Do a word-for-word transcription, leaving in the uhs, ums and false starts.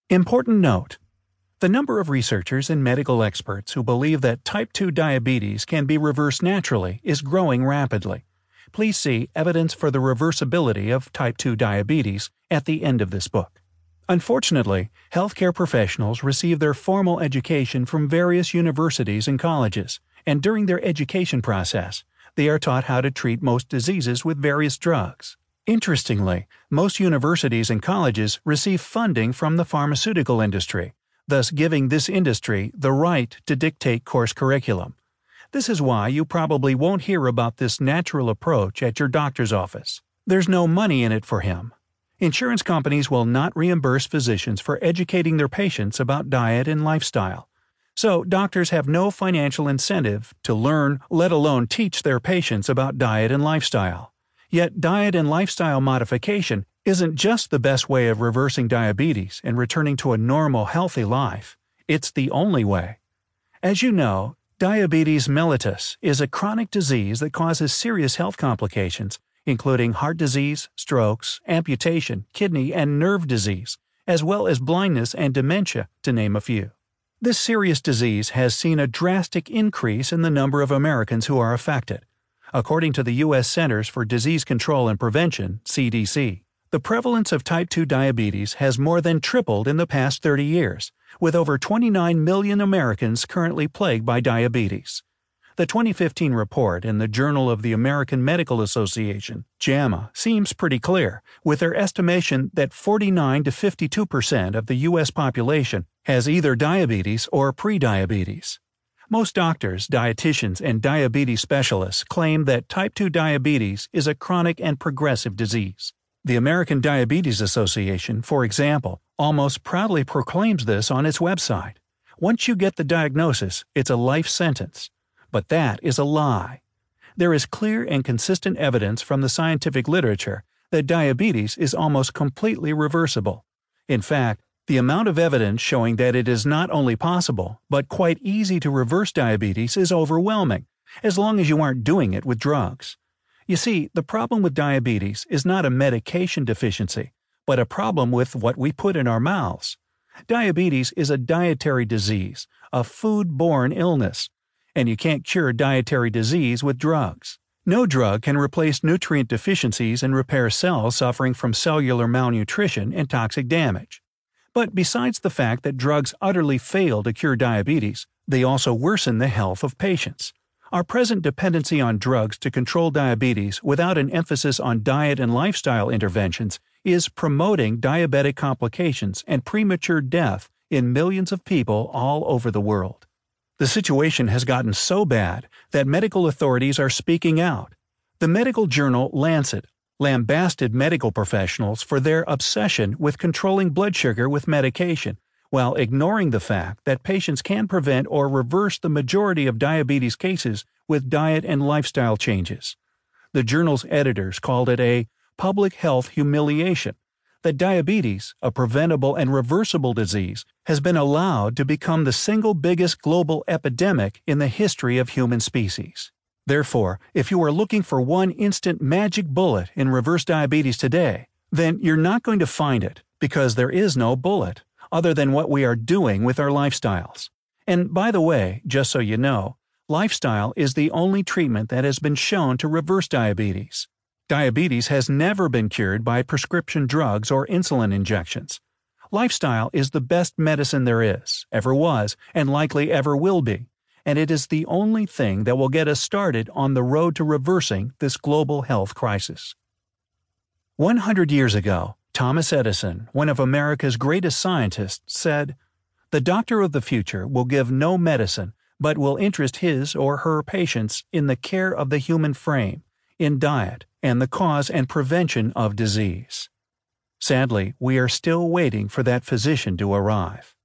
Important note: the number of researchers and medical experts who believe that type two diabetes can be reversed naturally is growing rapidly. Please see Evidence for the Reversibility of Type two Diabetes at the end of this book. Unfortunately, healthcare professionals receive their formal education from various universities and colleges, and during their education process, they are taught how to treat most diseases with various drugs. Interestingly, most universities and colleges receive funding from the pharmaceutical industry, thus giving this industry the right to dictate course curriculum. This is why you probably won't hear about this natural approach at your doctor's office. There's no money in it for him. Insurance companies will not reimburse physicians for educating their patients about diet and lifestyle. So doctors have no financial incentive to learn, let alone teach their patients about diet and lifestyle. Yet diet and lifestyle modification isn't just the best way of reversing diabetes and returning to a normal, healthy life. It's the only way. As you know, diabetes mellitus is a chronic disease that causes serious health complications, including heart disease, strokes, amputation, kidney and nerve disease, as well as blindness and dementia, to name a few. This serious disease has seen a drastic increase in the number of Americans who are affected. According to the U S Centers for Disease Control and Prevention, C D C, the prevalence of type two diabetes has more than tripled in the past thirty years, with over twenty-nine million Americans currently plagued by diabetes. The twenty fifteen report in the Journal of the American Medical Association, JAMA, seems pretty clear, with their estimation that forty-nine to fifty-two percent of the U S population has either diabetes or prediabetes. Most doctors, dietitians, and diabetes specialists claim that type two diabetes is a chronic and progressive disease. The American Diabetes Association, for example, almost proudly proclaims this on its website. Once you get the diagnosis, it's a life sentence. But that is a lie. There is clear and consistent evidence from the scientific literature that diabetes is almost completely reversible. In fact, the amount of evidence showing that it is not only possible, but quite easy to reverse diabetes is overwhelming, as long as you aren't doing it with drugs. You see, the problem with diabetes is not a medication deficiency, but a problem with what we put in our mouths. Diabetes is a dietary disease, a food-borne illness, and you can't cure dietary disease with drugs. No drug can replace nutrient deficiencies and repair cells suffering from cellular malnutrition and toxic damage. But besides the fact that drugs utterly fail to cure diabetes, they also worsen the health of patients. Our present dependency on drugs to control diabetes without an emphasis on diet and lifestyle interventions is promoting diabetic complications and premature death in millions of people all over the world. The situation has gotten so bad that medical authorities are speaking out. The medical journal Lancet lambasted medical professionals for their obsession with controlling blood sugar with medication, while ignoring the fact that patients can prevent or reverse the majority of diabetes cases with diet and lifestyle changes. The journal's editors called it a public health humiliation that diabetes, a preventable and reversible disease, has been allowed to become the single biggest global epidemic in the history of human species. Therefore, if you are looking for one instant magic bullet in reverse diabetes today, then you're not going to find it, because there is no bullet, other than what we are doing with our lifestyles. And by the way, just so you know, lifestyle is the only treatment that has been shown to reverse diabetes. Diabetes has never been cured by prescription drugs or insulin injections. Lifestyle is the best medicine there is, ever was, and likely ever will be, and it is the only thing that will get us started on the road to reversing this global health crisis. one hundred years ago, Thomas Edison, one of America's greatest scientists, said, "The doctor of the future will give no medicine, but will interest his or her patients in the care of the human frame, in diet, and the cause and prevention of disease." Sadly, we are still waiting for that physician to arrive.